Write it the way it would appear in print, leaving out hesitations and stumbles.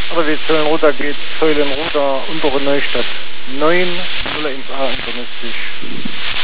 Oder wie Zöllenroda geht, Zöllenroda, untere Neustadt 9, 0 ins A, Internet.